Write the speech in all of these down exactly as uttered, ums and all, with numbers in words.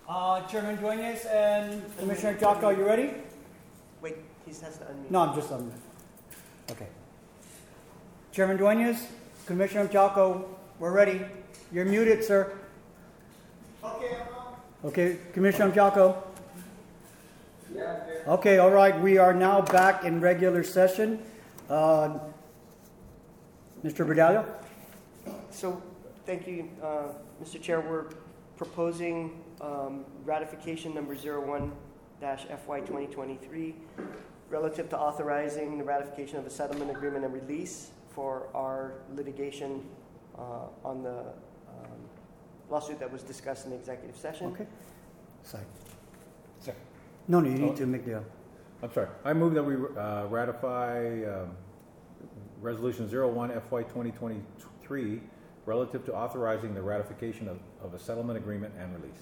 Uh, Chairman Duenas and Commissioner Jocko, are you ready? Wait, he has to unmute. No, I'm just unmuted. Okay. Chairman Duenas, Commissioner Jocko, we're ready. You're muted, sir. Okay, Okay, Commissioner Jocko. yeah, Okay, all right. We are now back in regular session. Uh, Mister Berdallo? So, thank you, uh, Mister Chair. We're proposing um, ratification number zero one dash F Y twenty twenty-three relative to authorizing the ratification of a settlement agreement and release for our litigation uh, on the um, lawsuit that was discussed in the executive session. Okay. Sorry. Second. No, no, you need Oh. to make the... I'm sorry. I move that we uh, ratify um, Resolution zero one F Y twenty twenty-three relative to authorizing the ratification of, of a settlement agreement and release.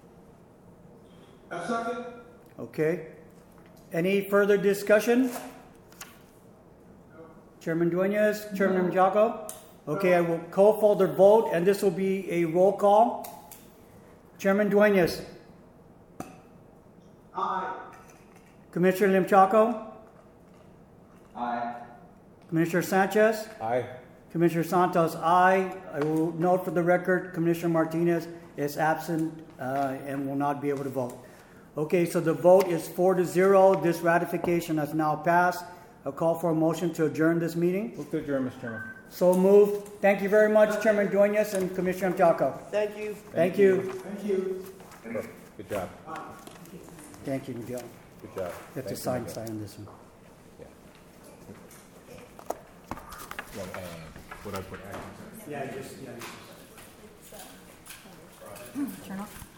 A second? Okay. Any further discussion? Chairman Duenas, Chairman Jocko? Okay, I will call for the vote, and this will be a roll call. Chairman Duenas, Aye. Commissioner Lim Chaco, Aye. Commissioner Sanchez, Aye. Commissioner Santos, aye. I will note for the record, Commissioner Martinez is absent uh, and will not be able to vote. Okay, so the vote is four to zero. This ratification has now passed. I'll call for a motion to adjourn this meeting. Move to adjourn, Mister Chairman. So moved. Thank you very much, Chairman Duenas and Commissioner Jocko. Thank you. Thank you. Thank you. Good job. Thank you, Miguel. Good job. You have to Thank you, sign, Miguel. sign this one. Yeah. Well, uh, what I put action. Yeah, just, yeah. Turn off.